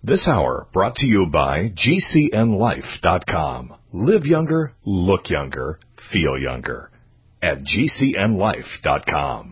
This hour brought to you by GCNLife.com. Live younger, look younger, feel younger. At GCNLife.com.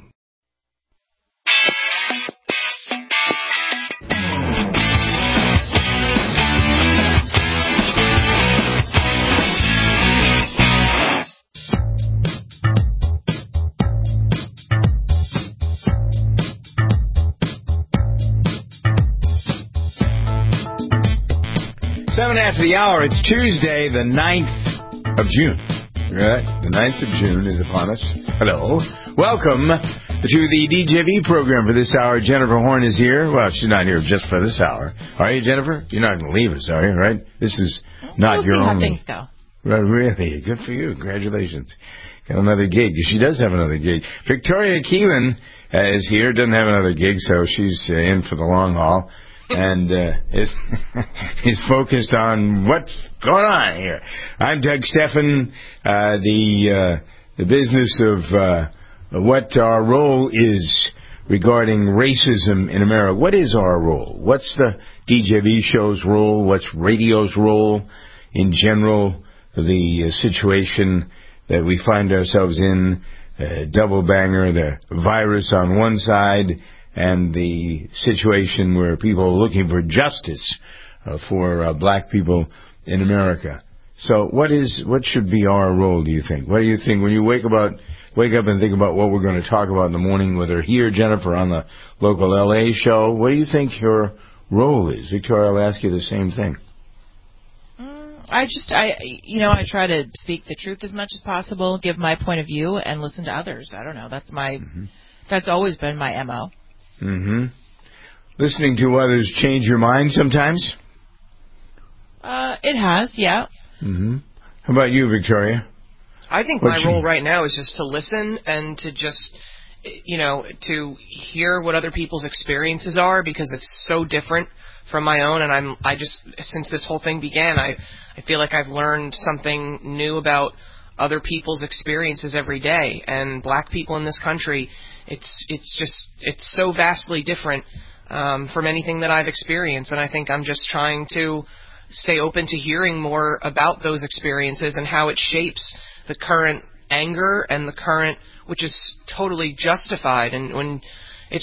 Seven after the hour. It's Tuesday, the 9th of June. Right? The 9th of June is upon us. Hello. Welcome to the DJV program for this hour. Jennifer Horn is here. Well, she's not here just for this hour. Are you, Jennifer? You're not going to leave us, are you? Right? This is not your only. We'll see how things go. Right, really? Good for you. Congratulations. Got another gig. She does have another gig. Victoria Keelan is here. Doesn't have another gig, so she's in for the long haul. And is focused on what's going on here. I'm Doug Stephan. The business of what our role is regarding racism in America. What is our role? What's the DJV show's role? What's radio's role in general? The situation that we find ourselves in, double banger, the virus on one side, and the situation where people are looking for justice for black people in America. So what should be our role, do you think? What do you think when you wake up and think about what we're going to talk about in the morning, whether here, Jennifer, on the local LA show? What do you think your role is? Victoria, I'll ask you the same thing. I try to speak the truth as much as possible, give my point of view, and listen to others. I don't know. That's always been my MO. Mm-hmm. Listening to others change your mind sometimes? It has, yeah. Mm-hmm. How about you, Victoria? I think my role right now is just to listen and to just, to hear what other people's experiences are, because it's so different from my own. And I just, since this whole thing began, I feel like I've learned something new about other people's experiences every day. And black people in this country, it's so vastly different from anything that I've experienced, and I think I'm just trying to stay open to hearing more about those experiences and how it shapes the current anger and the current, which is totally justified. And when I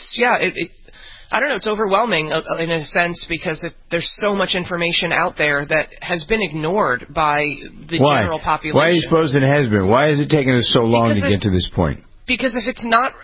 don't know, it's overwhelming in a sense, because there's so much information out there that has been ignored by the general population. Why do you suppose it has been? Why has it taken us so long to get to this point? Because if it's not,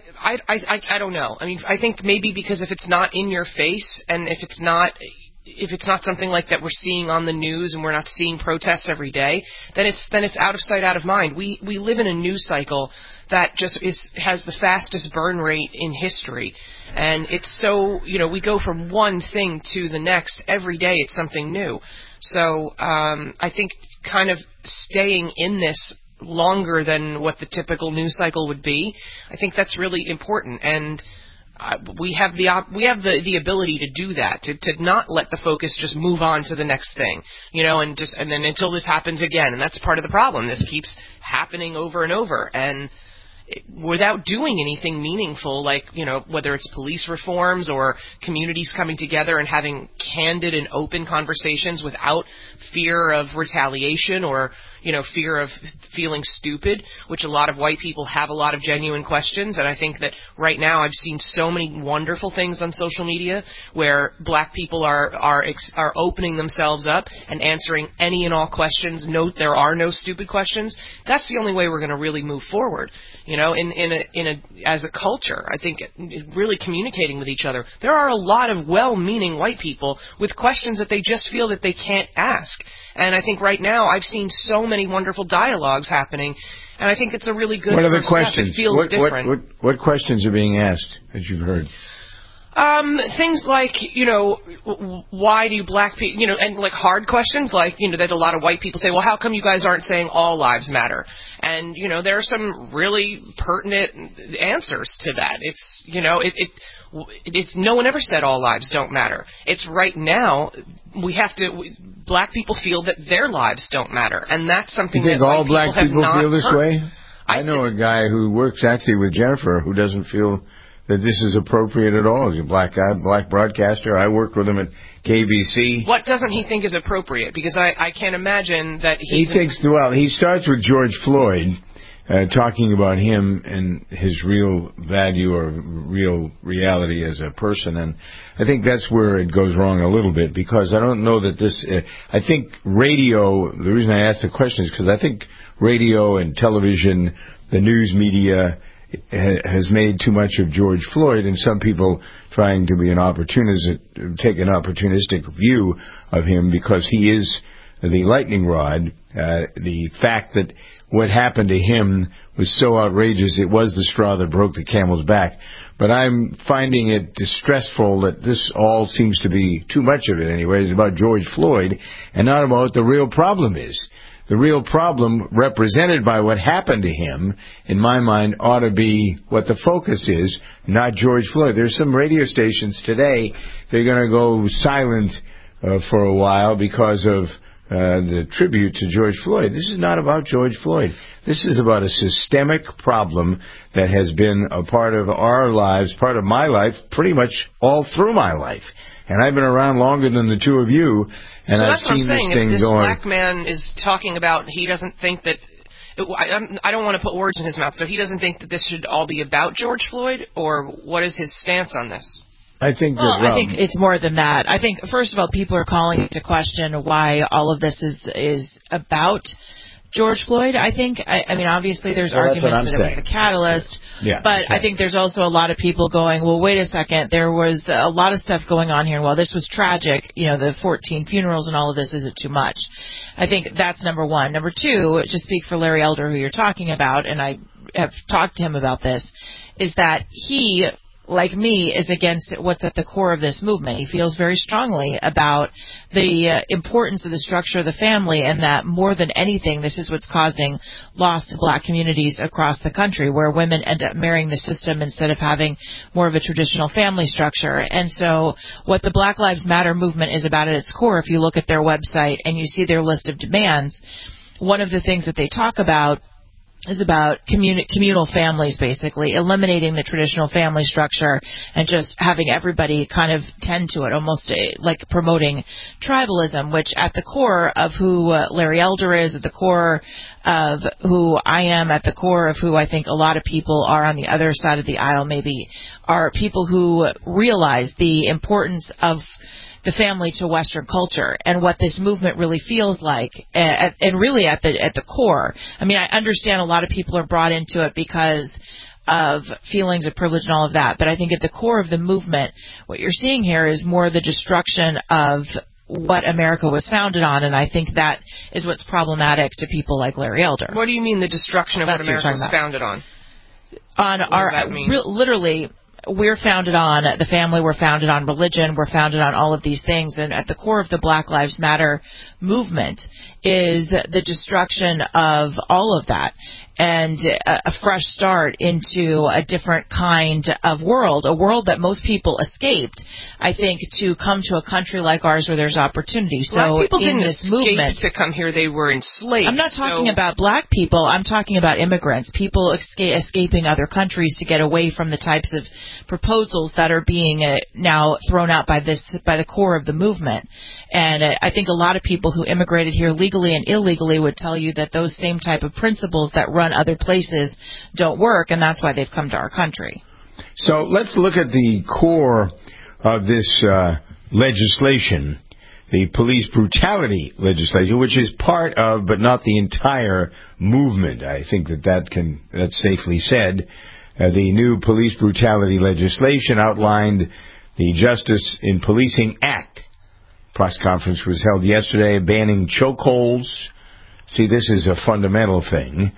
I don't know. I mean, I think maybe because if it's not in your face, and if it's not something like that we're seeing on the news, and we're not seeing protests every day, then it's out of sight, out of mind. We live in a news cycle that just has the fastest burn rate in history, and it's so, we go from one thing to the next every day. It's something new. So I think kind of staying in this longer than what the typical news cycle would be, I think that's really important, and we have the ability to do that, to not let the focus just move on to the next thing, and then until this happens again. And that's part of the problem. This keeps happening over and over, and without doing anything meaningful, like, whether it's police reforms or communities coming together and having candid and open conversations without fear of retaliation or, fear of feeling stupid, which a lot of white people have a lot of genuine questions. And I think that right now I've seen so many wonderful things on social media where black people are opening themselves up and answering any and all questions. No, there are no stupid questions. That's the only way we're going to really move forward. As a culture, I think really communicating with each other. There are a lot of well-meaning white people with questions that they just feel that they can't ask. And I think right now I've seen so many wonderful dialogues happening, and I think it's a really good What are the first step. questions? It feels different. What questions are being asked that you've heard? Things like, why do black people, and like hard questions like, that a lot of white people say, well, how come you guys aren't saying all lives matter? And, there are some really pertinent answers to that. It's, it's no one ever said all lives don't matter. It's right now black people feel that their lives don't matter. And that's something that all black people feel this way? I know a guy who works actually with Jennifer who doesn't feel that this is appropriate at all. He's a black guy, black broadcaster. I worked with him at KBC. What doesn't he think is appropriate? Because I can't imagine that he thinks, well, he starts with George Floyd, talking about him and his real value or real reality as a person. And I think that's where it goes wrong a little bit, because I don't know that this... I think radio... The reason I asked the question is because I think radio and television, the news media, has made too much of George Floyd, and some people trying to be take an opportunistic view of him because he is the lightning rod. The fact that what happened to him was so outrageous, it was the straw that broke the camel's back. But I'm finding it distressful that this all seems to be, too much of it anyway, is about George Floyd and not about what the real problem is. The real problem represented by what happened to him, in my mind, ought to be what the focus is, not George Floyd. There's some radio stations today, they're going to go silent for a while because of the tribute to George Floyd. This is not about George Floyd. This is about a systemic problem that has been a part of our lives, part of my life, pretty much all through my life. And I've been around longer than the two of you, and so I've that's what I'm seen saying. this thing if this going. black man is talking about, he doesn't think that... I don't want to put words in his mouth, so he doesn't think that this should all be about George Floyd, or what is his stance on this? I think I think it's more than that. I think, first of all, people are calling into question why all of this is about George Floyd. I mean, obviously there's arguments that it was the catalyst, but I think there's also a lot of people going, well, wait a second, there was a lot of stuff going on here, and while this was tragic, the 14 funerals and all of this, is it too much? I think that's number one. Number two, to speak for Larry Elder, who you're talking about, and I have talked to him about this, is that he, like me, is against what's at the core of this movement. He feels very strongly about the importance of the structure of the family, and that more than anything, this is what's causing loss to black communities across the country, where women end up marrying the system instead of having more of a traditional family structure. And so what the Black Lives Matter movement is about at its core, if you look at their website and you see their list of demands, one of the things that they talk about is about communal families, basically, eliminating the traditional family structure and just having everybody kind of tend to it, almost like promoting tribalism, which at the core of who Larry Elder is, at the core of who I am, at the core of who I think a lot of people are on the other side of the aisle maybe, are people who realize the importance of the family to Western culture and what this movement really feels like, and really at the core. I mean, I understand a lot of people are brought into it because of feelings of privilege and all of that, but I think at the core of the movement, what you're seeing here is more the destruction of what America was founded on, and I think that is what's problematic to people like Larry Elder. What do you mean the destruction of what America was founded on? What does that mean? Literally, we're founded on the family, we're founded on religion, we're founded on all of these things, and at the core of the Black Lives Matter movement is the destruction of all of that and a fresh start into a different kind of world, a world that most people escaped, I think, to come to a country like ours where there's opportunity. So black people didn't this escape movement to come here, they were enslaved. I'm not talking about black people, I'm talking about immigrants, people escaping other countries to get away from the types of proposals that are being now thrown out by the core of the movement. And I think a lot of people who immigrated here legally and illegally would tell you that those same type of principles that run other places don't work, and that's why they've come to our country. So let's look at the core of this legislation, the police brutality legislation, which is part of, but not the entire movement. I think that's safely said. The new police brutality legislation outlined the Justice in Policing Act. Press conference was held yesterday banning chokeholds. See, this is a fundamental thing.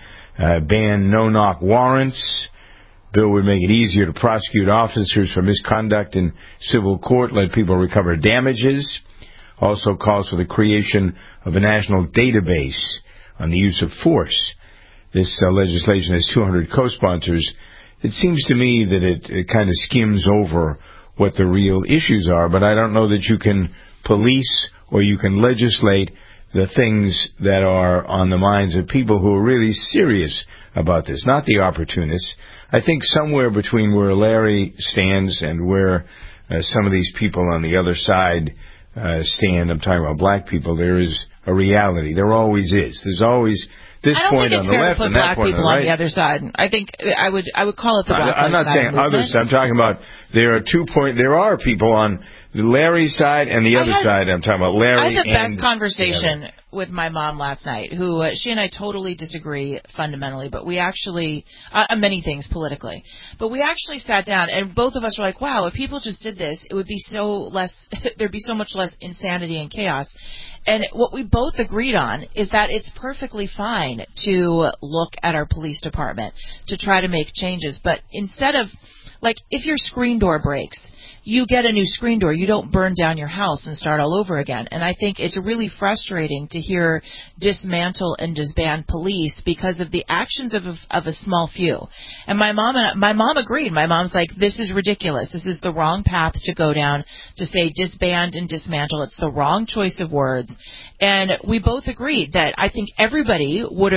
Ban no-knock warrants. Bill would make it easier to prosecute officers for misconduct in civil court, let people recover damages. Also calls for the creation of a national database on the use of force. This legislation has 200 co-sponsors. It seems to me that it kind of skims over what the real issues are, but I don't know that you can police or you can legislate the things that are on the minds of people who are really serious about this, not the opportunists. I think somewhere between where Larry stands and where some of these people on the other side stand, I'm talking about black people, there is a reality. There always is. There's always this point on the left and that point on the right. On the other side. I think I would call it the black. I'm not saying others. I'm talking about there are people on Larry's side and the other side. I'm talking about Larry. I had the best conversation with my mom last night, who she and I totally disagree fundamentally, but we actually many things politically, but we actually sat down and both of us were like, wow, if people just did this, it would be there'd be so much less insanity and chaos. And what we both agreed on is that it's perfectly fine to look at our police department to try to make changes, but instead of, like, if your screen door breaks, you get a new screen door. You don't burn down your house and start all over again. And I think it's really frustrating to hear dismantle and disband police because of the actions of a small few. And my mom agreed. My mom's like, this is ridiculous. This is the wrong path to go down to say disband and dismantle. It's the wrong choice of words. And we both agreed that I think everybody would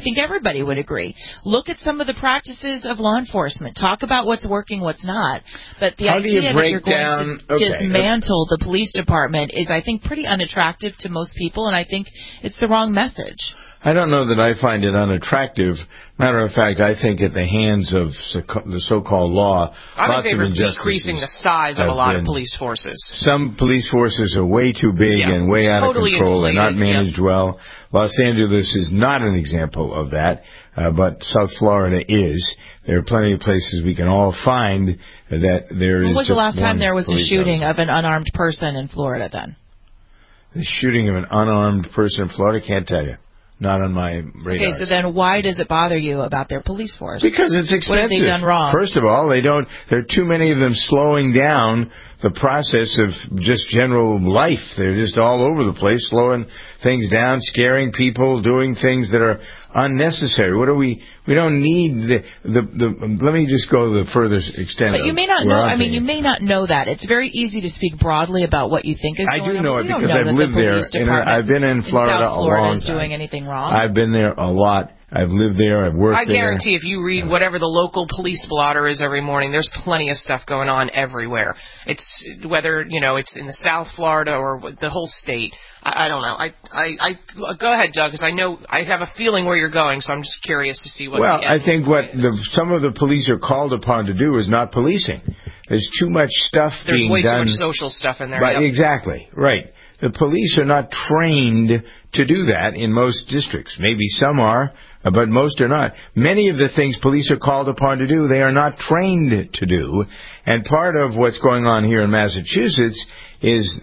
agree. Look at some of the practices of law enforcement. Talk about what's working, what's not. But the idea that you're going to dismantle the police department is, I think, pretty unattractive to most people, and I think it's the wrong message. I don't know that I find it unattractive. Matter of fact, I think at the hands of the so-called law, I'm in favor of decreasing the size of a lot of police forces. Some police forces are way too big and way out of control. They're not managed well. Los Angeles is not an example of that, but South Florida is. There are plenty of places we can all find that there is. When was the last time there was a shooting officer of an unarmed person in Florida then? The shooting of an unarmed person in Florida? Can't tell you. Not on my radar. Okay, so then why does it bother you about their police force? Because it's expensive. What have they done wrong? First of all, there are too many of them slowing down the process of just general life. They're just all over the place, slowing things down, scaring people, doing things that are unnecessary. We don't need let me just go to the furthest extent. But you may not know, you may not know that. It's very easy to speak broadly about what you think is going on. I do know it because I've lived there. I've been in Florida a long time. Doing anything wrong? I've been there a lot. I've lived there. I've worked there. I guarantee if you read whatever the local police blotter is every morning, there's plenty of stuff going on everywhere. It's whether, it's in the South Florida or the whole state. I don't know. I go ahead, Doug, because I know I have a feeling where you're going, so I'm just curious to see what. Well, I think what some of the police are called upon to do is not policing. There's too much stuff being done. There's way too much social stuff in there. Right, exactly. Right. The police are not trained to do that in most districts. Maybe some are, but most are not. Many of the things police are called upon to do, they are not trained to do. And part of what's going on here in Massachusetts is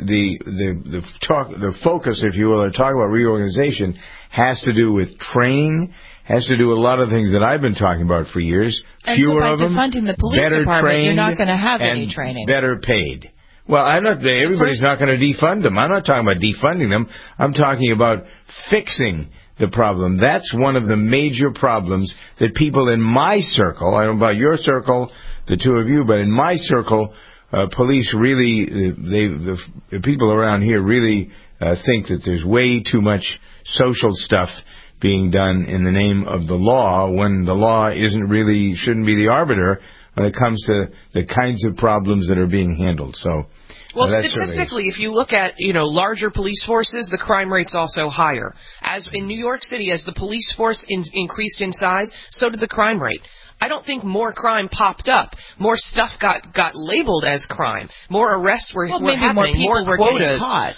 the focus, if you will, or talk about reorganization, has to do with training, has to do with a lot of things that I've been talking about for years. And Fewer so of them, defunding the police better department, trained, you're not going to have any training. Better paid. Well, everybody's not going to defund them. I'm not talking about defunding them. I'm talking about fixing the problem. That's one of the major problems that people in my circle, I don't know about your circle, the two of you, but in my circle, police really, the people around here really think that there's way too much social stuff being done in the name of the law when the law shouldn't be the arbiter when it comes to the kinds of problems that are being handled. So, well, statistically, if you look at, larger police forces, the crime rate's also higher. As in New York City, as the police force increased in size, so did the crime rate. I don't think more crime popped up. More stuff got labeled as crime. More arrests were happening. More quotas. Caught.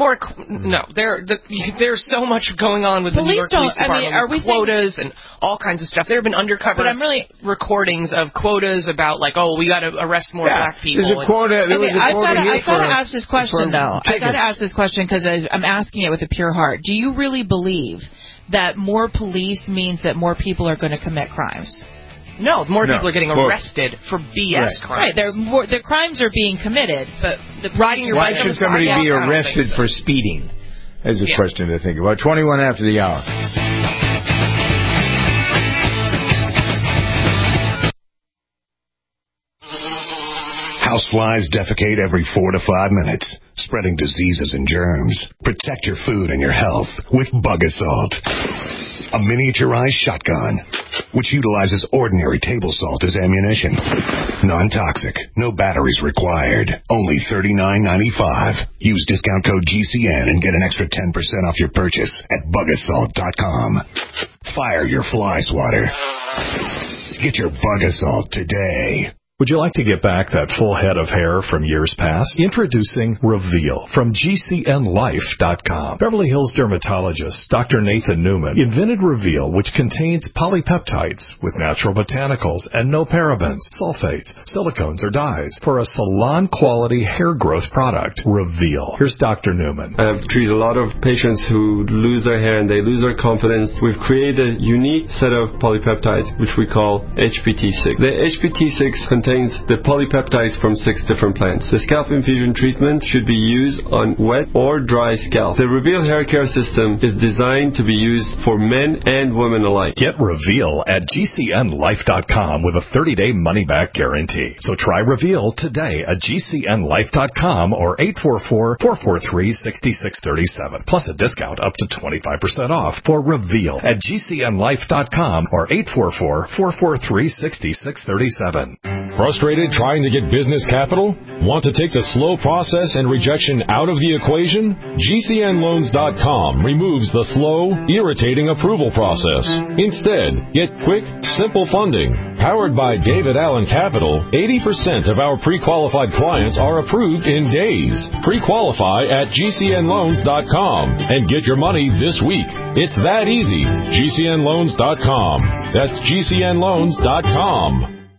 There's so much going on with the New York Police Department with quotas and all kinds of stuff. There have been undercover recordings of quotas about we got to arrest more black people. There's a quota. I've got to ask this question though. I got to ask this question because I'm asking it with a pure heart. Do you really believe that more police means that more people are going to commit crimes? No, more people are getting arrested for BS crimes. Right, the crimes are being committed, but riding your bike. Why should somebody be arrested for speeding? That's a question to think about. 21 after the hour. House Flies defecate every 4 to 5 minutes, spreading diseases and germs. Protect your food and your health with Bug Assault. A miniaturized shotgun, which utilizes ordinary table salt as ammunition. Non-toxic, no batteries required. Only $39.95. Use discount code GCN and get an extra 10% off your purchase at bugassault.com. Fire your fly swatter. Get your Bug Assault today. Would you like to get back that full head of hair from years past? Introducing Reveal from GCNLife.com. Beverly Hills dermatologist Dr. Nathan Newman invented Reveal, which contains polypeptides with natural botanicals and no parabens, sulfates, silicones, or dyes for a salon-quality hair growth product. Reveal. Here's Dr. Newman. I've treated a lot of patients who lose their hair and they lose their confidence. We've created a unique set of polypeptides, which we call HPT6. The HPT6 contains the polypeptides from 6 different plants. The scalp infusion treatment should be used on wet or dry scalp. The Reveal hair care system is designed to be used for men and women alike. Get Reveal at GCNLife.com with a 30-day money-back guarantee. So try Reveal today at GCNLife.com or 844-443-6637. Plus a discount up to 25% off for Reveal at GCNLife.com or 844-443-6637. Frustrated trying to get business capital? Want to take the slow process and rejection out of the equation? GCNLoans.com removes the slow, irritating approval process. Instead, get quick, simple funding. Powered by David Allen Capital, 80% of our pre-qualified clients are approved in days. Pre-qualify at GCNLoans.com and get your money this week. It's that easy. GCNLoans.com. That's GCNLoans.com.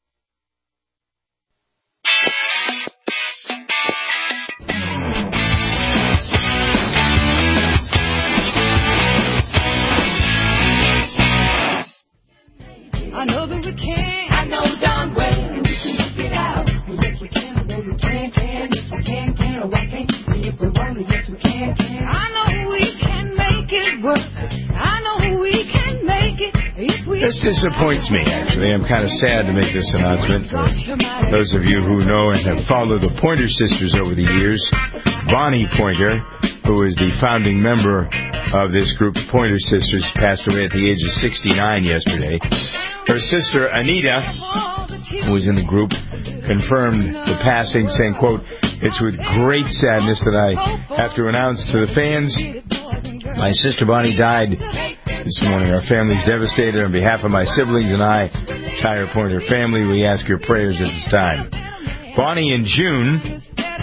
This disappoints me, actually. I'm kind of sad to make this announcement. For those of you who know and have followed the Pointer Sisters over the years, Bonnie Pointer, who is the founding member of this group, the Pointer Sisters, passed away at the age of 69 yesterday. Her sister, Anita, who was in the group, confirmed the passing, saying, quote, "It's with great sadness that I have to announce to the fans, my sister Bonnie died this morning. Our family's devastated. On behalf of my siblings and I, entire Pointer family, we ask your prayers at this time." Bonnie and June,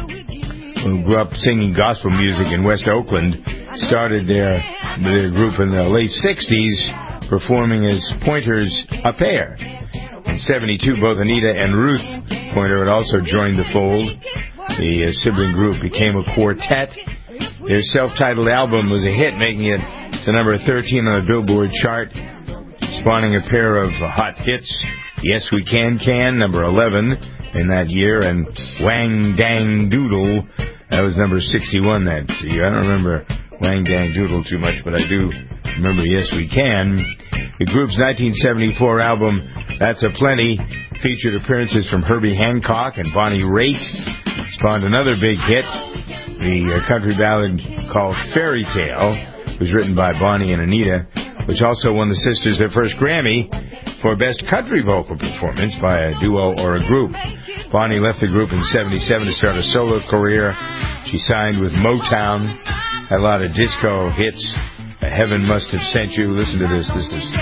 who grew up singing gospel music in West Oakland, started their group in the late 60s, performing as Pointers a pair. In 72, both Anita and Ruth Pointer had also joined the fold. The sibling group became a quartet. Their self-titled album was a hit, making it to number 13 on the Billboard chart, spawning a pair of hot hits, Yes We Can, number 11 in that year, and Wang Dang Doodle, that was number 61 that year. I don't remember Wang Dang Doodle too much, but I do remember Yes We Can. The group's 1974 album, That's a Plenty, featured appearances from Herbie Hancock and Bonnie Raitt, spawned another big hit. The country ballad called Fairy Tale was written by Bonnie and Anita, which also won the sisters their first Grammy for Best Country Vocal Performance by a duo or a group. Bonnie left the group in 77 to start a solo career. She signed with Motown, had a lot of disco hits. Heaven Must Have Sent You. Listen to this. This is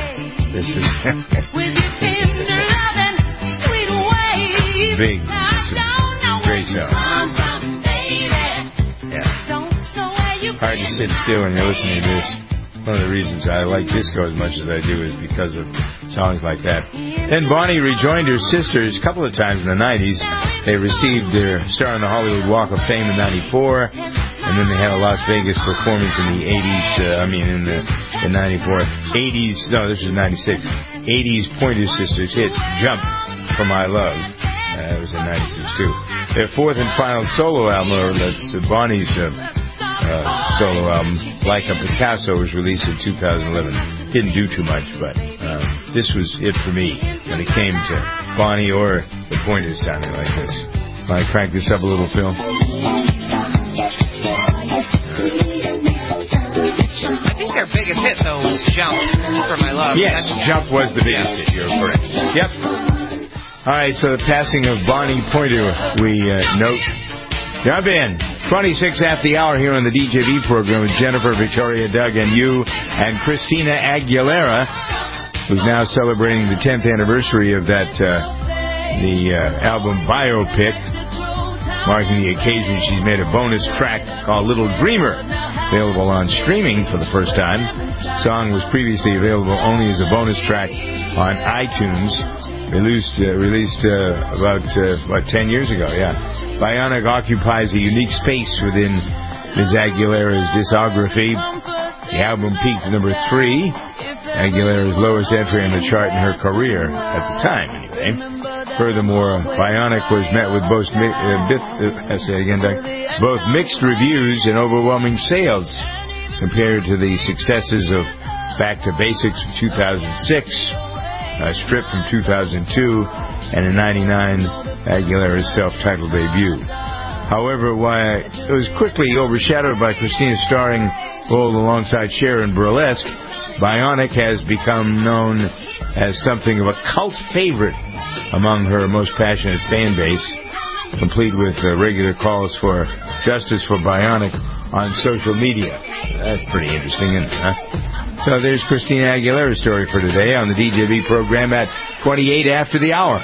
big. It's a great song. Hard to sit still when you're listening to this. One of the reasons I like disco as much as I do is because of songs like that. Then Bonnie rejoined her sisters a couple of times in the 90s. They received their star on the Hollywood Walk of Fame in 94, and then they had a Las Vegas performance in the 80s, in 94. 80s, no, this was 96. 80s Pointer Sisters hit Jump for My Love. That was in 96, too. Their fourth and final solo album, or that's Bonnie's solo album, Like a Picasso, was released in 2011. Didn't do too much, but this was it for me when it came to Bonnie or the Pointers sounding like this. I crank this up a little, Phil. I think their biggest hit, though, was Jump for My Love. Yes, Jump was the biggest hit. You're correct. Yep. All right, so the passing of Bonnie Pointer, we note. Jump in. 26 after the hour here on the DJB program with Jennifer, Victoria, Doug, and you, and Christina Aguilera, who's now celebrating the 10th anniversary of that, the album Biopic. Marking the occasion, she's made a bonus track called Little Dreamer, available on streaming for the first time. The song was previously available only as a bonus track on iTunes, released about 10 years ago, yeah. Bionic occupies a unique space within Ms. Aguilera's discography. The album peaked at number 3, Aguilera's lowest entry on the chart in her career, at the time anyway. Furthermore, Bionic was met with both mixed reviews and overwhelming sales compared to the successes of Back to Basics of 2006, Strip from 2002, and in '99, Aguilera's self-titled debut. However, while it was quickly overshadowed by Christina's starring role alongside Cher in Burlesque, Bionic has become known as something of a cult favorite among her most passionate fan base, complete with regular calls for justice for Bionic on social media. That's pretty interesting, isn't it? Huh? So there's Christina Aguilera's story for today on the DJB program at 28 after the hour.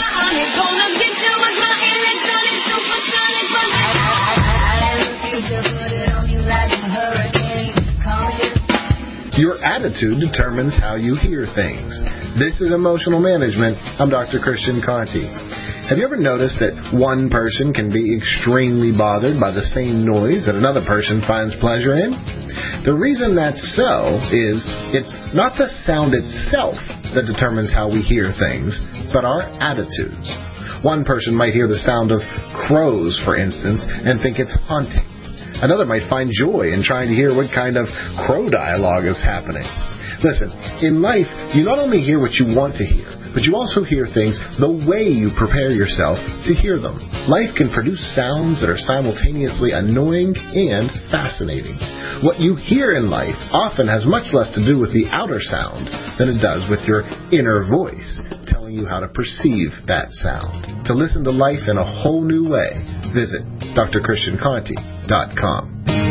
Your attitude determines how you hear things. This is Emotional Management. I'm Dr. Christian Conti. Have you ever noticed that one person can be extremely bothered by the same noise that another person finds pleasure in? The reason that's so is it's not the sound itself that determines how we hear things, but our attitudes. One person might hear the sound of crows, for instance, and think it's haunting. Another might find joy in trying to hear what kind of crow dialogue is happening. Listen, in life, you not only hear what you want to hear, but you also hear things the way you prepare yourself to hear them. Life can produce sounds that are simultaneously annoying and fascinating. What you hear in life often has much less to do with the outer sound than it does with your inner voice, telling you how to perceive that sound. To listen to life in a whole new way, visit drchristianconti.com.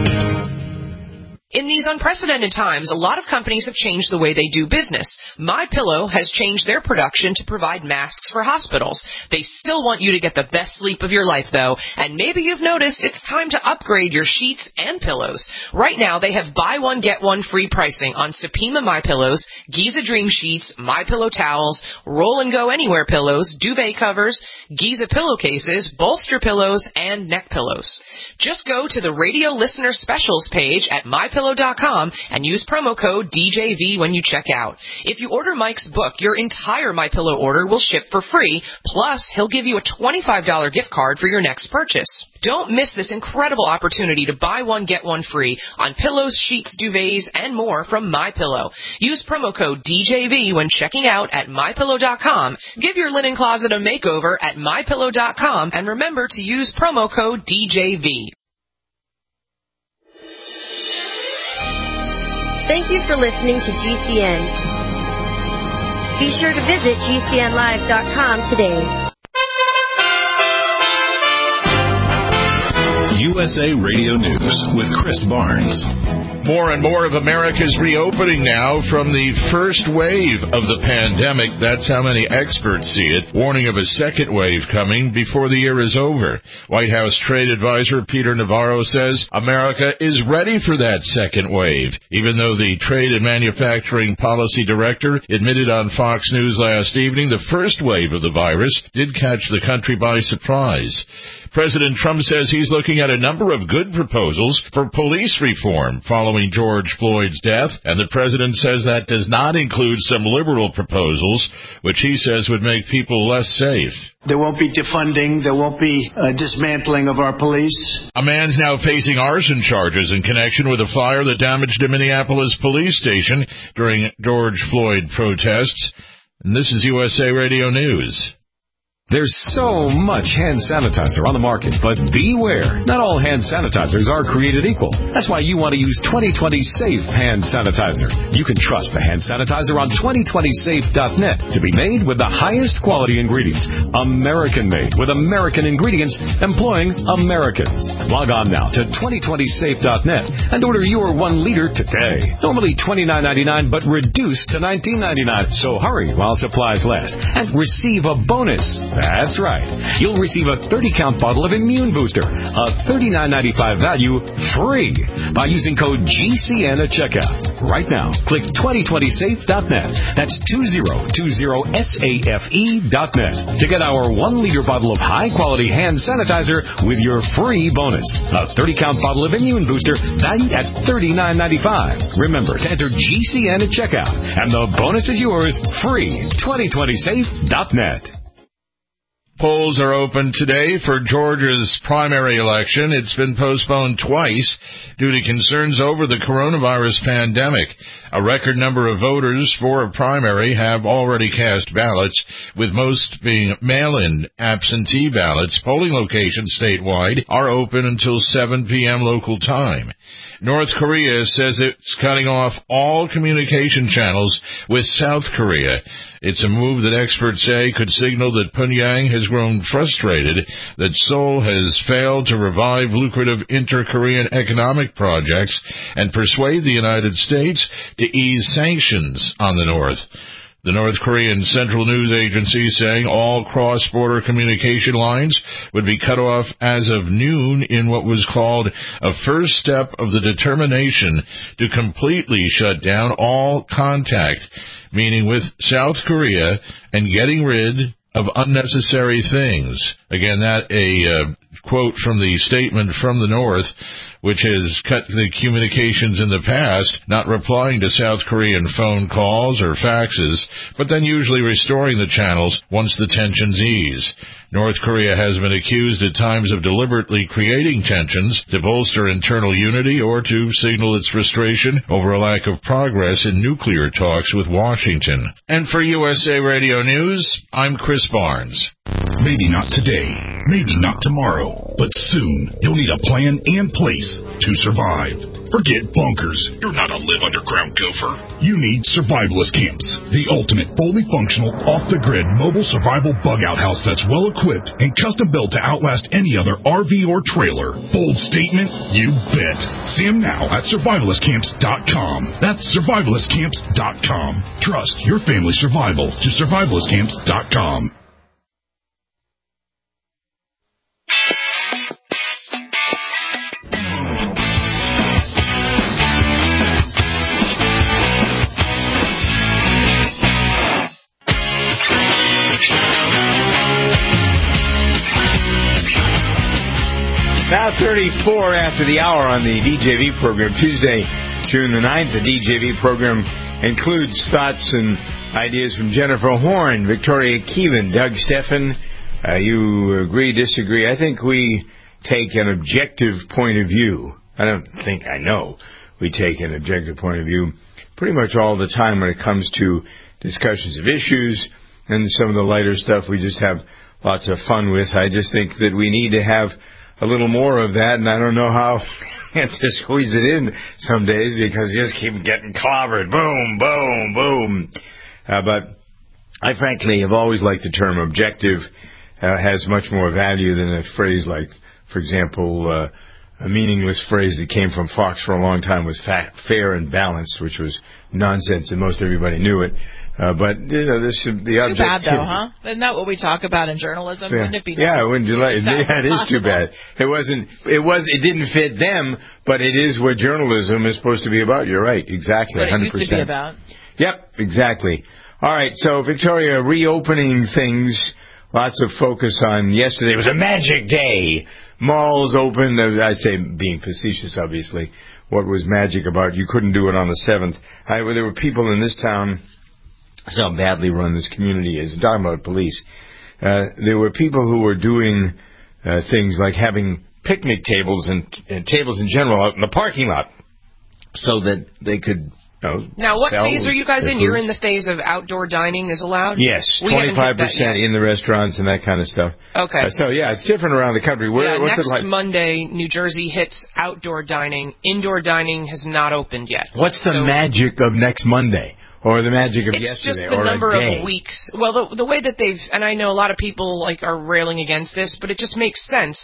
In these unprecedented times, a lot of companies have changed the way they do business. MyPillow has changed their production to provide masks for hospitals. They still want you to get the best sleep of your life, though, and maybe you've noticed it's time to upgrade your sheets and pillows. Right now, they have buy one, get one free pricing on Supima MyPillows, Giza Dream Sheets, MyPillow towels, Roll and Go Anywhere pillows, duvet covers, Giza pillowcases, bolster pillows, and neck pillows. Just go to the radio listener specials page at MyPillow.com and use promo code DJV when you check out. If you order Mike's book, your entire MyPillow order will ship for free, plus he'll give you a $25 gift card for your next purchase. Don't miss this incredible opportunity to buy one, get one free on pillows, sheets, duvets, and more from MyPillow. Use promo code DJV when checking out at MyPillow.com. Give your linen closet a makeover at MyPillow.com, and remember to use promo code DJV. Thank you for listening to GCN. Be sure to visit GCNlive.com today. USA Radio News with Chris Barnes. More and more of America is reopening now from the first wave of the pandemic. That's how many experts see it, warning of a second wave coming before the year is over. White House Trade Advisor Peter Navarro says America is ready for that second wave, even though the Trade and Manufacturing Policy Director admitted on Fox News last evening the first wave of the virus did catch the country by surprise. President Trump says he's looking at a number of good proposals for police reform following George Floyd's death, and the president says that does not include some liberal proposals, which he says would make people less safe. There won't be defunding. There won't be dismantling of our police. A man's now facing arson charges in connection with a fire that damaged a Minneapolis police station during George Floyd protests. And this is USA Radio News. There's so much hand sanitizer on the market, but beware. Not all hand sanitizers are created equal. That's why you want to use 2020 Safe Hand Sanitizer. You can trust the hand sanitizer on 2020safe.net to be made with the highest quality ingredients. American-made with American ingredients employing Americans. Log on now to 2020safe.net and order your 1 liter today. Normally $29.99, but reduced to $19.99. So hurry while supplies last and receive a bonus. That's right. You'll receive a 30-count bottle of Immune Booster, a $39.95 value, free by using code GCN at checkout. Right now, click 2020safe.net. That's 2020safe.net to get our 1 liter bottle of high-quality hand sanitizer with your free bonus. A 30-count bottle of Immune Booster valued at $39.95. Remember to enter GCN at checkout, and the bonus is yours free. 2020safe.net. Polls are open today for Georgia's primary election. It's been postponed twice due to concerns over the coronavirus pandemic. A record number of voters for a primary have already cast ballots, with most being mail-in absentee ballots. Polling locations statewide are open until 7 p.m. local time. North Korea says it's cutting off all communication channels with South Korea. It's a move that experts say could signal that Pyongyang has grown frustrated that Seoul has failed to revive lucrative inter-Korean economic projects and persuade the United States to ease sanctions on the North. The North Korean Central News Agency saying all cross-border communication lines would be cut off as of noon in what was called a first step of the determination to completely shut down all contact, meaning with South Korea, and getting rid of unnecessary things. Again, that a quote from the statement from the North, which has cut the communications in the past, not replying to South Korean phone calls or faxes, but then usually restoring the channels once the tensions ease. North Korea has been accused at times of deliberately creating tensions to bolster internal unity or to signal its frustration over a lack of progress in nuclear talks with Washington. And for USA Radio News, I'm Chris Barnes. Maybe not today, maybe not tomorrow, but soon you'll need a plan and place to survive. Forget bunkers. You're not a live underground gopher. You need Survivalist Camps, the ultimate fully functional, off-the-grid mobile survival bug-out house that's well-equipped and custom-built to outlast any other RV or trailer. Bold statement? You bet. See them now at survivalistcamps.com. That's survivalistcamps.com. Trust your family's survival to survivalistcamps.com. Now 34 after the hour on the DJV program. Tuesday, June the 9th, the DJV program includes thoughts and ideas from Jennifer Horn, Victoria Keelan, Doug Steffen. You agree, disagree? I think we take an objective point of view. I know we take an objective point of view pretty much all the time when it comes to discussions of issues, and some of the lighter stuff we just have lots of fun with. I just think that we need to have a little more of that, and I don't know how to squeeze it in some days because you just keep getting clobbered. Boom, boom, boom. But I frankly have always liked the term objective. Has much more value than a phrase like, for example, a meaningless phrase that came from Fox for a long time was fair and balanced, which was nonsense, and most everybody knew it. But this the too bad though, huh? Isn't that what we talk about in journalism? Yeah. Wouldn't it be nice? Yeah, wouldn't you like? Yeah, it is too bad. It didn't fit them, but it is what journalism is supposed to be about. You're right, exactly, 100%. What it used to be about. Yep, exactly. All right, so Victoria, reopening things. Lots of focus on yesterday. It was a magic day. Malls open. I say being facetious, obviously. What was magic about you couldn't do it on the 7th? There were people in this town. That's how badly run this community is. I'm talking about police. There were people who were doing things like having picnic tables and tables in general out in the parking lot so that they could Now, what phase are you guys in? You're in the phase of outdoor dining is allowed? Yes, 25% in the restaurants and that kind of stuff. Okay. It's different around the country. What's next it like? Monday, New Jersey hits outdoor dining. Indoor dining has not opened yet. What's the magic of next Monday? Or the magic of yesterday? It's just the number of weeks. Well, the way that and I know a lot of people are railing against this, but it just makes sense.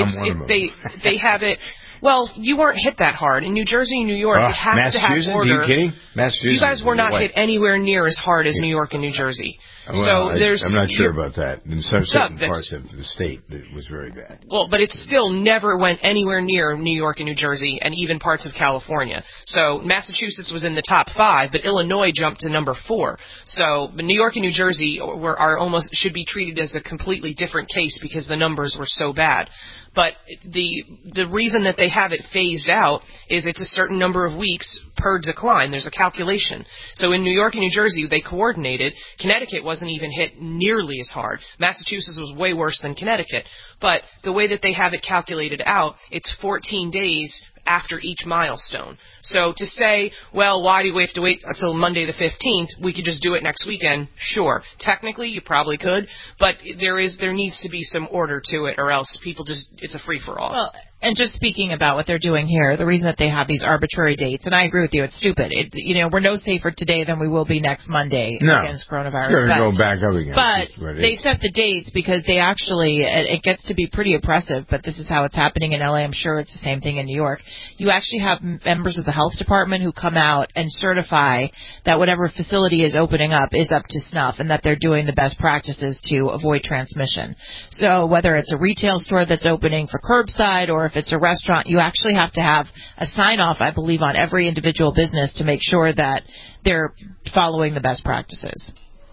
They have it. Well, you weren't hit that hard. In New Jersey and New York, it has to have order. Are you kidding? Massachusetts. You guys were not hit anywhere near as hard as New York and New Jersey. Well, I'm not sure about that. In certain parts of the state, it was very bad. Well, but it still never went anywhere near New York and New Jersey and even parts of California. So Massachusetts was in the top 5, but Illinois jumped to number 4. So New York and New Jersey should be treated as a completely different case because the numbers were so bad. But the reason that they have it phased out is it's a certain number of weeks per decline. There's a calculation. So in New York and New Jersey, they coordinated. Connecticut wasn't even hit nearly as hard. Massachusetts was way worse than Connecticut. But the way that they have it calculated out, it's 14 days after each milestone. So to say, well, why do we have to wait until Monday the 15th? We could just do it next weekend. Sure. Technically, you probably could, but there needs to be some order to it, or else it's a free-for-all. Well, and just speaking about what they're doing here, the reason that they have these arbitrary dates, and I agree with you, it's stupid. We're no safer today than we will be next Monday against coronavirus. It's going to go back up again. But they set the dates because they actually, it gets to be pretty oppressive, but this is how it's happening in LA. I'm sure it's the same thing in New York. You actually have members of the health department who come out and certify that whatever facility is opening up is up to snuff and that they're doing the best practices to avoid transmission. So whether it's a retail store that's opening for curbside or if it's a restaurant, you actually have to have a sign-off, I believe, on every individual business to make sure that they're following the best practices.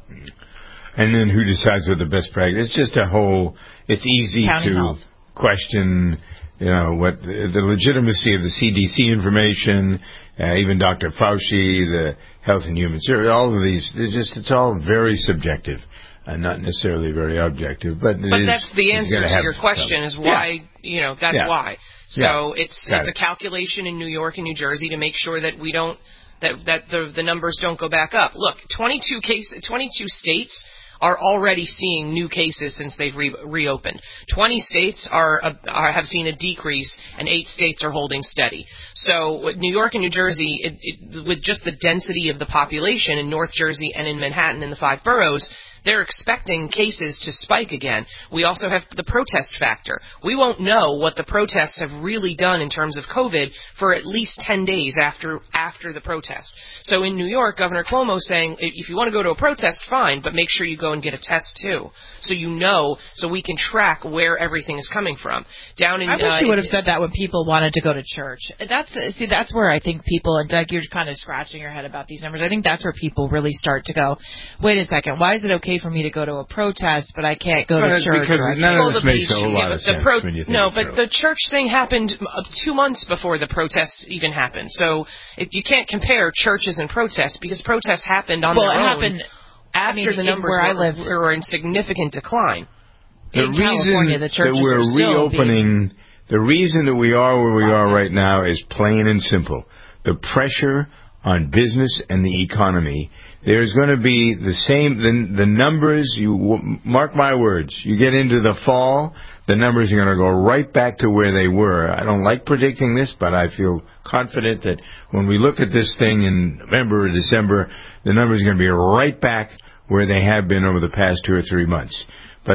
And then who decides what the best practice? It's just it's easy to question, what the legitimacy of the CDC information, even Dr. Fauci, the Health and Human Services, all of these, it's all very subjective. Not necessarily very objective, but that's the answer to your question is why, that's why. So it's a calculation in New York and New Jersey to make sure that the numbers don't go back up. Look, 22 states are already seeing new cases since they've reopened. 20 states have seen a decrease, and 8 states are holding steady. So with New York and New Jersey, with just the density of the population in North Jersey and in Manhattan in the 5 boroughs, they're expecting cases to spike again. We also have the protest factor. We won't know what the protests have really done in terms of COVID for at least 10 days after the protest. So in New York, Governor Cuomo is saying, if you want to go to a protest, fine, but make sure you go and get a test too. So we can track where everything is coming from. I wish you would have said that when people wanted to go to church. That's where I think people, and Doug, you're kind of scratching your head about these numbers. I think that's where people really start to go, wait a second, why is it okay for me to go to a protest, but I can't go to church? Because none of this makes a whole lot of sense when you think but the church thing happened 2 months before the protests even happened. So you can't compare churches and protests because protests happened on their own. Happened after the numbers were in significant decline. The reason that we're reopening, the reason that we are where we are right now is plain and simple. The pressure on business and the economy. There's going to be the numbers, mark my words, you get into the fall, the numbers are going to go right back to where they were. I don't like predicting this, but I feel confident that when we look at this thing in November or December, the numbers are going to be right back where they have been over the past 2 or 3 months. But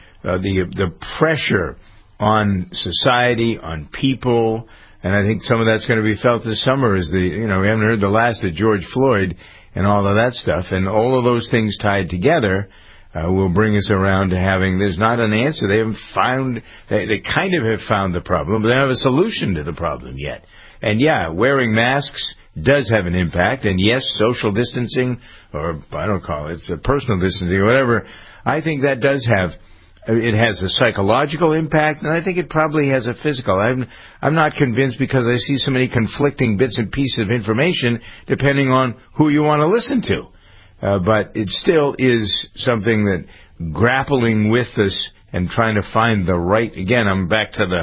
the pressure on society, on people, and I think some of that's going to be felt this summer is we haven't heard the last of George Floyd and all of that stuff, and all of those things tied together will bring us around to there's not an answer. They haven't found, they kind of have found the problem, but they don't have a solution to the problem yet. And wearing masks does have an impact, and yes, social distancing, or I don't call it, it's personal distancing or whatever, I think that does have, it has a psychological impact, and I think it probably has a physical. I'm not convinced because I see so many conflicting bits and pieces of information depending on who you want to listen to. But it still is something that grappling with this and trying to find the right, again, I'm back to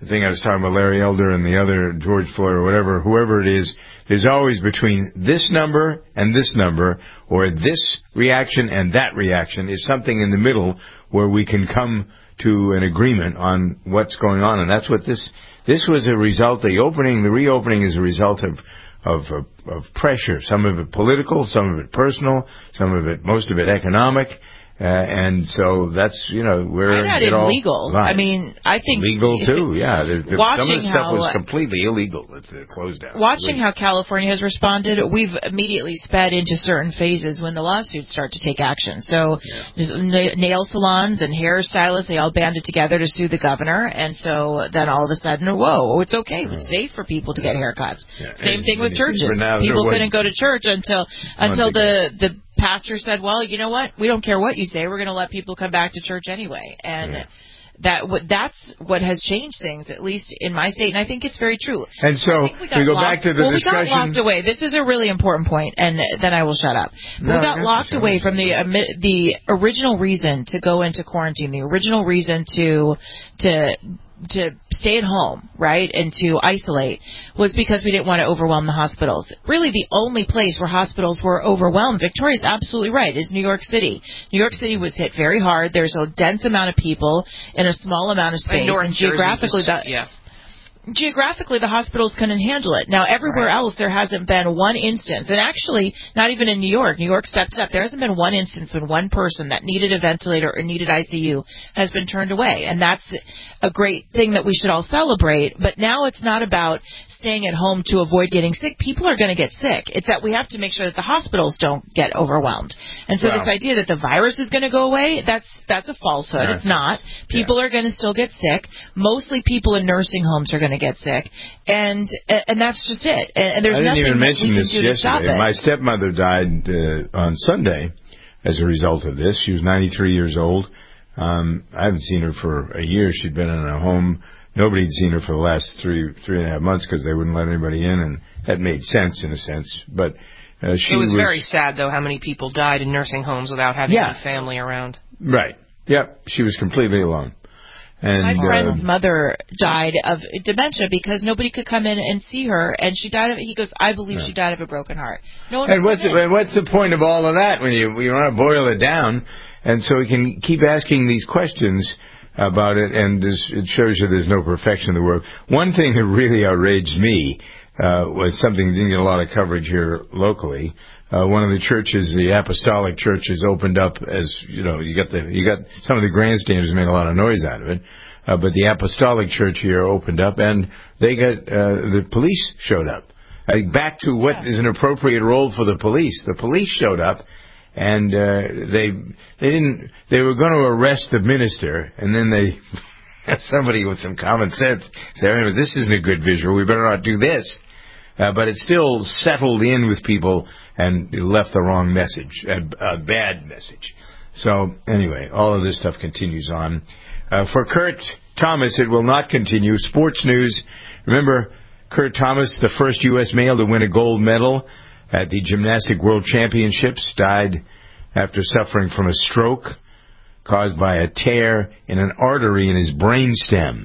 the thing I was talking about, Larry Elder and the other George Floyd or whatever, whoever it is, there's always between this number and this number, or this reaction and that reaction, is something in the middle where we can come to an agreement on what's going on. And that's what this was a result. The reopening is a result of pressure. Some of it political, some of it personal, most of it economic. And so that's, where I'd add in legal. Right. I mean, I think legal too. Yeah, some of the stuff was how, completely illegal. It closed down. Watching how California has responded, we've immediately sped into certain phases when the lawsuits start to take action. So nail salons and hairstylists, they all banded together to sue the governor, and so then all of a sudden, whoa, it's okay, it's safe for people to get haircuts. Yeah. Same thing with churches. People couldn't go to church until the pastor said, well, you know what? We don't care what you say. We're going to let people come back to church anyway. And that's what has changed things, at least in my state. And I think it's very true. And so we go back to the discussion. We got locked away. This is a really important point, and then I will shut up. We got locked away from the original reason to go into quarantine, the original reason to stay at home, right, and to isolate, was because we didn't want to overwhelm the hospitals. Really, the only place where hospitals were overwhelmed, Victoria's absolutely right, is New York City. New York City was hit very hard. There's a dense amount of people in a small amount of space. And geographically, the hospitals couldn't handle it. Now, everywhere else, there hasn't been one instance, and actually, not even in New York. New York stepped up. There hasn't been one instance when one person that needed a ventilator or needed ICU has been turned away, and that's a great thing that we should all celebrate. But now it's not about staying at home to avoid getting sick. People are going to get sick. It's that we have to make sure that the hospitals don't get overwhelmed. And so this idea that the virus is going to go away, that's a falsehood. It's not. People are going to still get sick. Mostly people in nursing homes are going to get sick, and that's just it. And there's nothing that we can do to stop it. My stepmother died on Sunday as a result of this. She was 93 years old. I haven't seen her for a year. She'd been in a home. Nobody had seen her for the last three and a half months because they wouldn't let anybody in, and that made sense in a sense. But it was very sad, though, how many people died in nursing homes without having any family around. Right. Yep. She was completely alone. And, my friend's mother died of dementia because nobody could come in and see her, and she died of it. He goes, I believe she died of a broken heart. No one. And what's the point of all of that when you want to boil it down? And so we can keep asking these questions about it, and it shows you there's no perfection in the world. One thing that really outraged me was something that didn't get a lot of coverage here locally. One of the churches, the Apostolic Churches, opened up as, you got some of the grandstanders made a lot of noise out of it, but the Apostolic Church here opened up, and they got the police showed up. Back to what is an appropriate role for the police. The police showed up, and they were going to arrest the minister, and then they had somebody with some common sense say, anyway, this isn't a good visual, we better not do this. But it still settled in with people and left the wrong message, a bad message. So, anyway, all of this stuff continues on. For Kurt Thomas, it will not continue. Sports news. Remember, Kurt Thomas, the first U.S. male to win a gold medal at the Gymnastic World Championships, died after suffering from a stroke caused by a tear in an artery in his brainstem.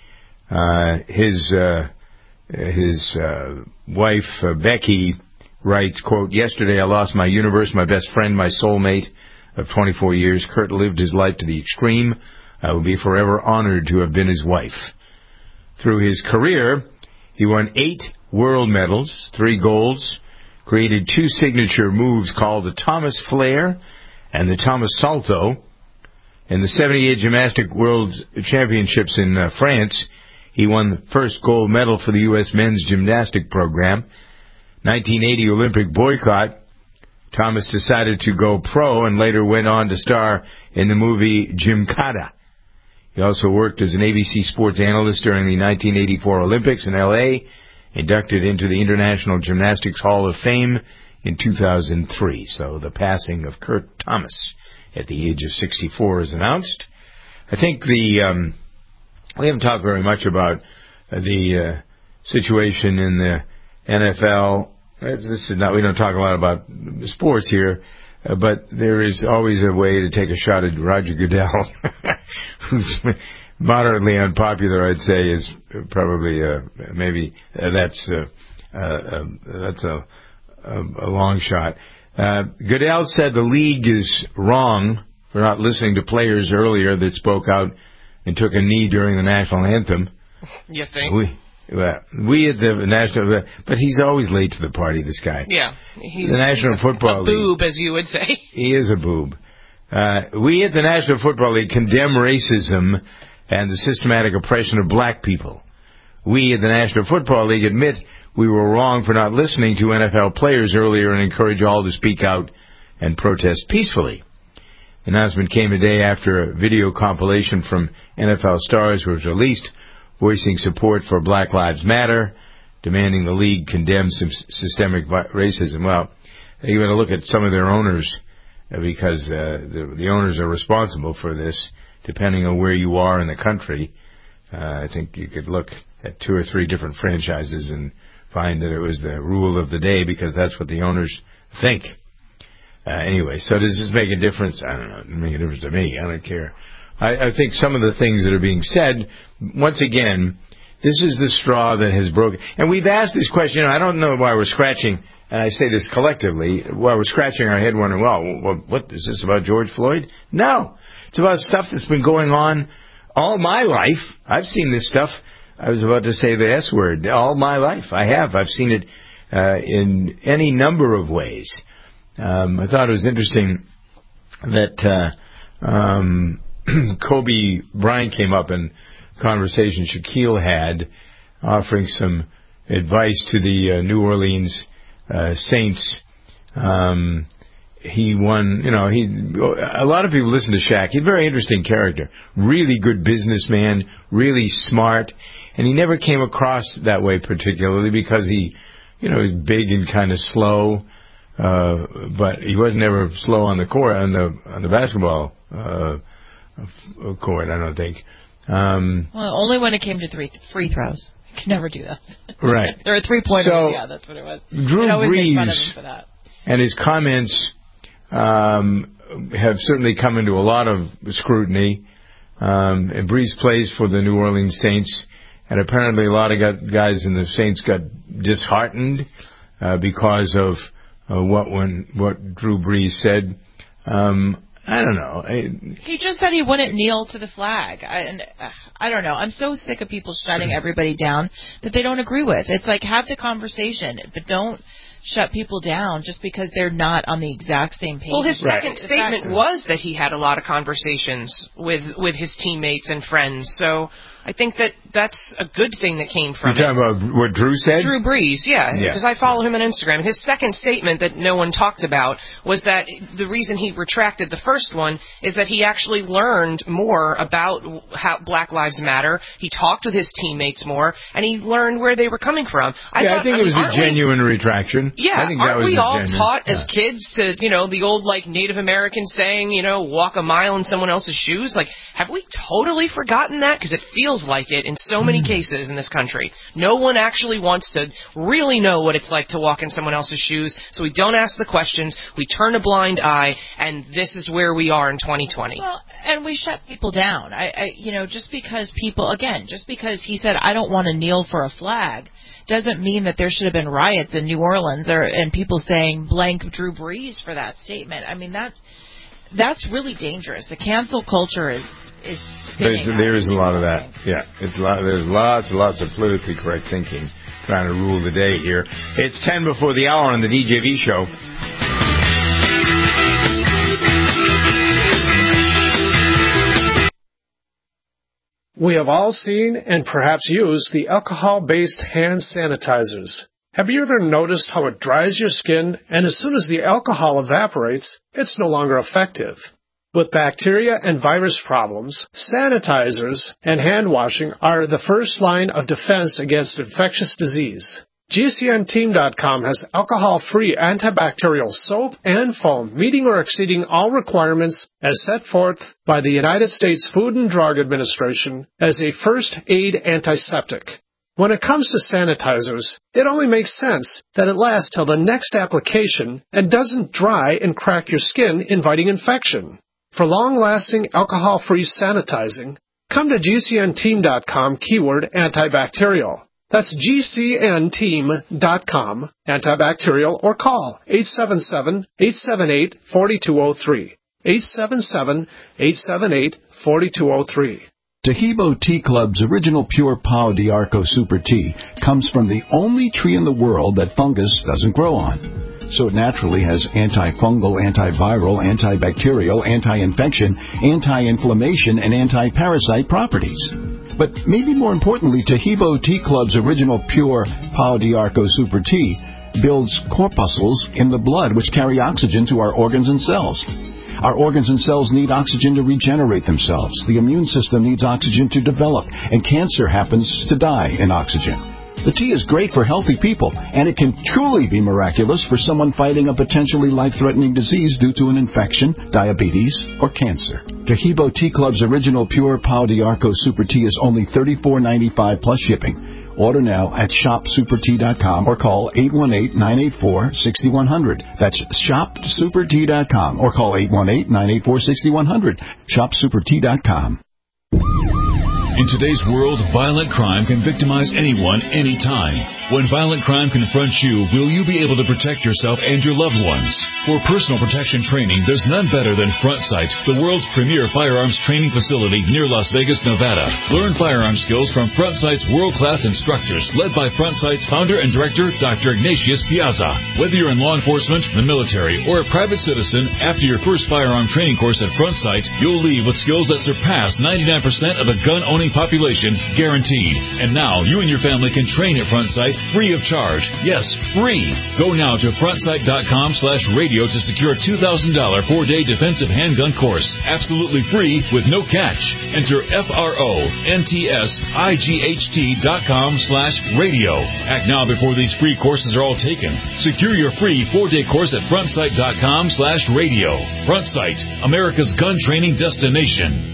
His wife, Becky, writes, quote, yesterday I lost my universe, my best friend, my soulmate of 24 years. Kurt lived his life to the extreme. I will be forever honored to have been his wife. Through his career, he won 8 world medals, 3 golds, created 2 signature moves called the Thomas Flare and the Thomas Salto. In the 78 Gymnastic World Championships in France, he won the first gold medal for the U.S. men's gymnastic program. 1980 Olympic boycott. Thomas decided to go pro and later went on to star in the movie Gymkata. He also worked as an ABC sports analyst during the 1984 Olympics in L.A., inducted into the International Gymnastics Hall of Fame in 2003. So the passing of Kurt Thomas at the age of 64 is announced. I think we haven't talked very much about the situation in the NFL. We don't talk a lot about sports here, but there is always a way to take a shot at Roger Goodell, who's moderately unpopular, I'd say, is probably maybe that's a long shot. Goodell said the league is wrong for not listening to players earlier that spoke out and took a knee during the national anthem. You think? We at the national, but he's always late to the party. This guy. Yeah, he's the National Football League. A boob, as you would say. He is a boob. We at the National Football League condemn racism and the systematic oppression of black people. We at the National Football League admit we were wrong for not listening to NFL players earlier and encourage all to speak out and protest peacefully. The announcement came a day after a video compilation from NFL stars was released, voicing support for Black Lives Matter, demanding the league condemn systemic racism. Well, you got to look at some of their owners, because the owners are responsible for this, depending on where you are in the country. I think you could look at 2 or 3 different franchises and find that it was the rule of the day, because that's what the owners think. Anyway, so does this make a difference? I don't know. It doesn't make a difference to me. I don't care. I think some of the things that are being said, once again, this is the straw that has broken. And we've asked this question. I don't know why we're scratching, and I say this collectively, why we're scratching our head wondering, well, what is this about George Floyd? No. It's about stuff that's been going on all my life. I've seen this stuff. I was about to say the S word. All my life. I have. I've seen it in any number of ways. I thought it was interesting that Kobe Bryant came up in conversation Shaquille had, offering some advice to the New Orleans Saints. He won, a lot of people listen to Shaq. He's a very interesting character, really good businessman, really smart, and he never came across that way particularly because he, was big and kind of slow, but he was never slow on the court, on the basketball court, I don't think. Well, only when it came to free throws. You can never do that. Right. There are 3-pointers. Yeah, that's what it was. Drew Brees and his comments have certainly come into a lot of scrutiny. And Brees plays for the New Orleans Saints, and apparently a lot of guys in the Saints got disheartened because of what Drew Brees said. I don't know. He just said he wouldn't kneel to the flag. I don't know. I'm so sick of people shutting everybody down that they don't agree with. It's like, have the conversation, but don't shut people down just because they're not on the exact same page. Well, his second statement was that he had a lot of conversations with his teammates and friends. So I think that's a good thing that came from it. You're talking about what Drew said? Drew Brees, yeah, because I follow him on Instagram. His second statement that no one talked about was that the reason he retracted the first one is that he actually learned more about how Black Lives Matter. He talked with his teammates more, and he learned where they were coming from. I think it was a genuine retraction. Yeah, I think aren't we all taught as kids to, the old, Native American saying, walk a mile in someone else's shoes? Have we totally forgotten that? Because it feels like it in so many cases in this country. No one actually wants to really know what it's like to walk in someone else's shoes, so we don't ask the questions, we turn a blind eye, and this is where we are in 2020. Well, and we shut people down. Just because he said, I don't want to kneel for a flag, doesn't mean that there should have been riots in New Orleans and people saying blank Drew Brees for that statement. I mean, that's really dangerous. The cancel culture is there is a lot of that. Yeah, there's lots and lots of politically correct thinking trying to rule the day here. It's 10 before the hour on the DJV show. We have all seen and perhaps used the alcohol-based hand sanitizers. Have you ever noticed how it dries your skin, and as soon as the alcohol evaporates, it's no longer effective? With bacteria and virus problems, sanitizers and hand washing are the first line of defense against infectious disease. GCNteam.com has alcohol-free antibacterial soap and foam meeting or exceeding all requirements as set forth by the United States Food and Drug Administration as a first aid antiseptic. When it comes to sanitizers, it only makes sense that it lasts till the next application and doesn't dry and crack your skin, inviting infection. For long-lasting alcohol-free sanitizing, come to GCNteam.com, keyword antibacterial. That's GCNteam.com, antibacterial, or call 877-878-4203. 877-878-4203. Taheebo Tea Club's original pure Pau d'Arco Super Tea comes from the only tree in the world that fungus doesn't grow on. So it naturally has antifungal, antiviral, antibacterial, anti-infection, anti-inflammation, and anti-parasite properties. But maybe more importantly, Taheebo Tea Club's original pure Pau d'Arco Super Tea builds corpuscles in the blood which carry oxygen to our organs and cells. Our organs and cells need oxygen to regenerate themselves. The immune system needs oxygen to develop, and cancer happens to die in oxygen. The tea is great for healthy people, and it can truly be miraculous for someone fighting a potentially life-threatening disease due to an infection, diabetes, or cancer. Taheebo Tea Club's original pure Pau d'Arco Super Tea is only $34.95 plus shipping. Order now at shopsupertea.com or call 818-984-6100. That's shopsupertea.com or call 818-984-6100. Shopsupertea.com. In today's world, violent crime can victimize anyone, anytime. When violent crime confronts you, will you be able to protect yourself and your loved ones? For personal protection training, there's none better than FrontSight, the world's premier firearms training facility near Las Vegas, Nevada. Learn firearm skills from FrontSight's world-class instructors, led by FrontSight's founder and director, Dr. Ignatius Piazza. Whether you're in law enforcement, the military, or a private citizen, after your first firearm training course at FrontSight, you'll leave with skills that surpass 99% of the gun-owning population, guaranteed. And now, you and your family can train at FrontSight free of charge. Yes, free. Go now to frontsight.com/radio to secure a $2,000 4-day defensive handgun course. Absolutely free with no catch. Enter FRONTSIGHT.com/radio. Act now before these free courses are all taken. Secure your free 4-day course at frontsight.com/radio. FrontSight, America's gun training destination.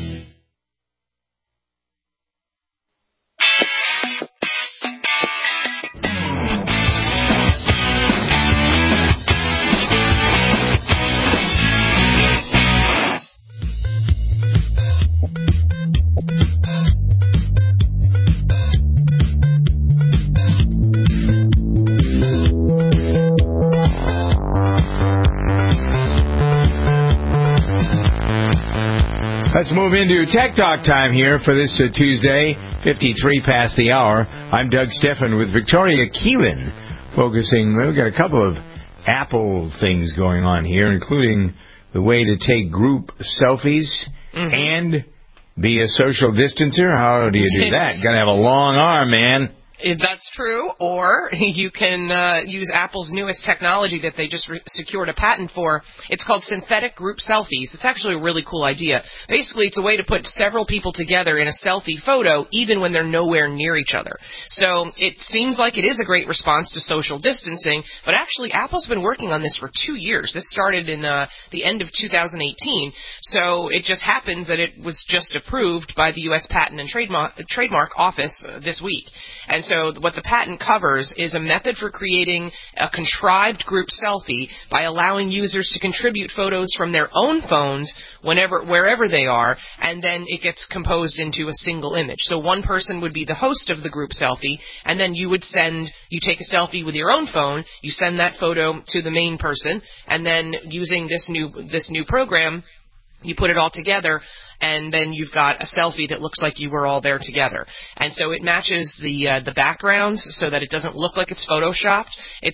Let's move into Tech Talk time here for this Tuesday, 53 past the hour. I'm Doug Steffen with Victoria Keelan, focusing, we've got a couple of Apple things going on here, including the way to take group selfies and be a social distancer. How do you do that? Got to have a long arm, man. If that's true, or you can use Apple's newest technology that they just secured a patent for. It's called synthetic group selfies. It's actually a really cool idea. Basically, it's a way to put several people together in a selfie photo, even when they're nowhere near each other. So it seems like it is a great response to social distancing, but actually Apple's been working on this for 2 years. This started in the end of 2018, so it just happens that it was just approved by the U.S. Patent and Trademark Office this week. And so what the patent covers is a method for creating a contrived group selfie by allowing users to contribute photos from their own phones wherever they are, and then it gets composed into a single image. So one person would be the host of the group selfie, and then you take a selfie with your own phone, you send that photo to the main person, and then using this new program, you put it all together, and then you've got a selfie that looks like you were all there together. And so it matches the backgrounds so that it doesn't look like it's photoshopped.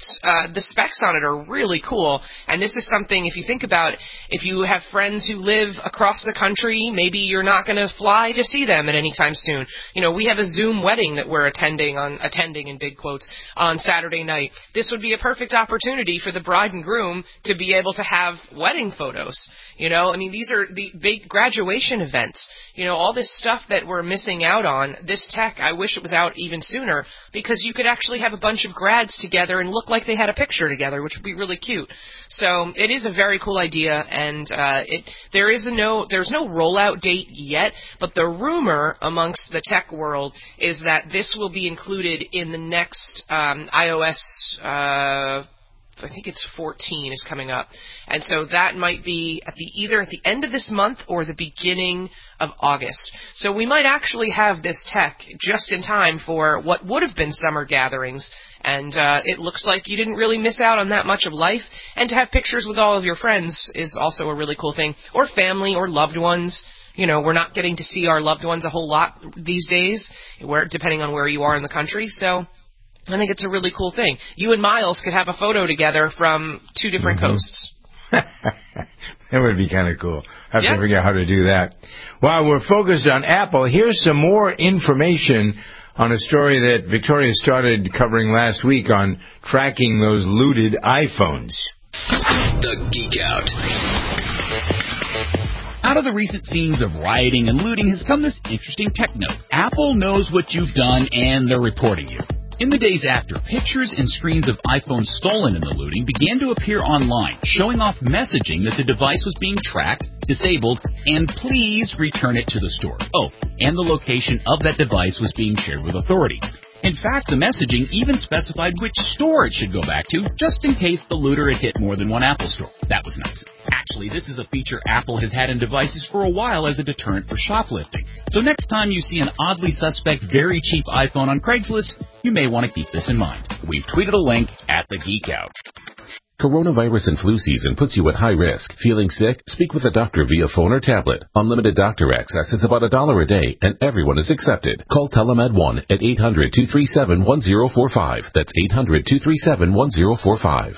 The specs on it are really cool. And this is something, if you think about, if you have friends who live across the country, maybe you're not going to fly to see them at any time soon. You know, we have a Zoom wedding that we're attending in big quotes on Saturday night. This would be a perfect opportunity for the bride and groom to be able to have wedding photos. You know, I mean, these are the big graduation events. You know, all this stuff that we're missing out on, this tech, I wish it was out even sooner, because you could actually have a bunch of grads together and look like they had a picture together, which would be really cute. So it is a very cool idea, and there's no rollout date yet, but the rumor amongst the tech world is that this will be included in the next iOS I think it's 14 is coming up. And so that might be either at the end of this month or the beginning of August. So we might actually have this tech just in time for what would have been summer gatherings. And it looks like you didn't really miss out on that much of life. And to have pictures with all of your friends is also a really cool thing. Or family or loved ones. You know, we're not getting to see our loved ones a whole lot these days, depending on where you are in the country. So I think it's a really cool thing. You and Miles could have a photo together from 2 different coasts. That would be kind of cool. I have to figure out how to do that. While we're focused on Apple, here's some more information on a story that Victoria started covering last week on tracking those looted iPhones. The Geek Out. Out of the recent scenes of rioting and looting has come this interesting tech note. Apple knows what you've done and they're reporting you. In the days after, pictures and screens of iPhones stolen in the looting began to appear online, showing off messaging that the device was being tracked, disabled, and please return it to the store. Oh, and the location of that device was being shared with authorities. In fact, the messaging even specified which store it should go back to, just in case the looter had hit more than one Apple store. That was nice. Actually, this is a feature Apple has had in devices for a while as a deterrent for shoplifting. So next time you see an oddly suspect, very cheap iPhone on Craigslist, you may want to keep this in mind. We've tweeted a link at the Geek Out. Coronavirus and flu season puts you at high risk. Feeling sick? Speak with a doctor via phone or tablet. Unlimited doctor access is about $1 a day, and everyone is accepted. Call Telemed 1 at 800-237-1045. That's 800-237-1045.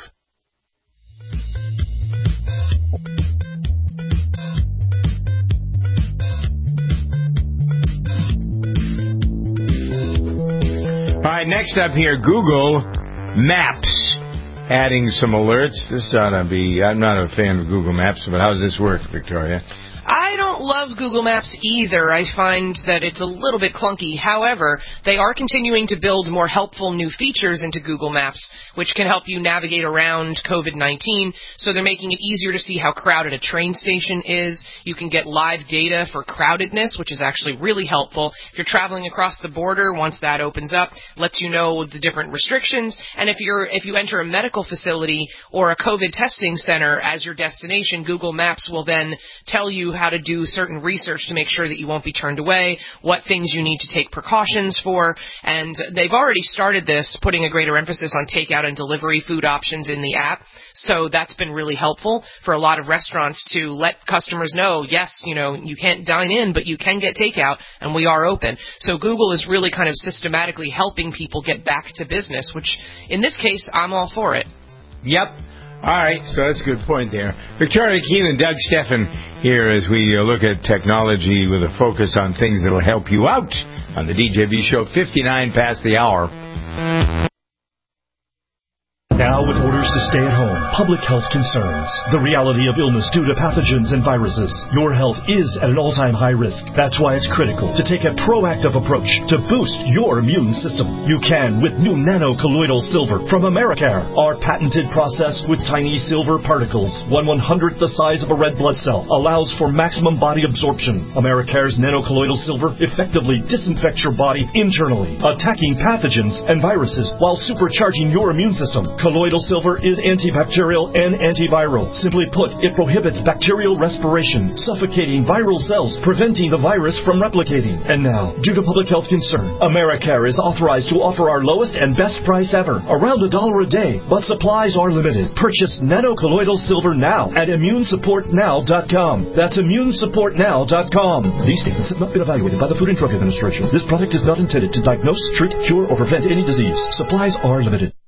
All right, next up here, Google Maps. Adding some alerts. This ought to be... I'm not a fan of Google Maps, but how does this work, Victoria? I don't love Google Maps either. I find that it's a little bit clunky. However, they are continuing to build more helpful new features into Google Maps, which can help you navigate around COVID-19. So they're making it easier to see how crowded a train station is. You can get live data for crowdedness, which is actually really helpful. If you're traveling across the border, once that opens up, lets you know the different restrictions. And if you enter a medical facility or a COVID testing center as your destination, Google Maps will then tell you how to do certain research to make sure that you won't be turned away, what things you need to take precautions for, and they've already started this, putting a greater emphasis on takeout and delivery food options in the app. So that's been really helpful for a lot of restaurants to let customers know, yes, you know, you can't dine in, but you can get takeout, and we are open. So Google is really kind of systematically helping people get back to business, which in this case, I'm all for it. Yep. All right, so that's a good point there. Victoria Keelan, Doug Steffen here as we look at technology with a focus on things that will help you out on the DJB Show, 59 past the hour. Now with orders to stay at home, public health concerns, the reality of illness due to pathogens and viruses, your health is at an all-time high risk. That's why it's critical to take a proactive approach to boost your immune system. You can with new nano-colloidal silver from Americare. Our patented process with tiny silver particles, 1/100th the size of a red blood cell, allows for maximum body absorption. Americare's nano-colloidal silver effectively disinfects your body internally, attacking pathogens and viruses while supercharging your immune system. Colloidal silver is antibacterial and antiviral. Simply put, it prohibits bacterial respiration, suffocating viral cells, preventing the virus from replicating. And now, due to public health concern, Americare is authorized to offer our lowest and best price ever, around $1 a day, but supplies are limited. Purchase nano-colloidal silver now at ImmuneSupportNow.com. That's ImmuneSupportNow.com. These statements have not been evaluated by the Food and Drug Administration. This product is not intended to diagnose, treat, cure, or prevent any disease. Supplies are limited.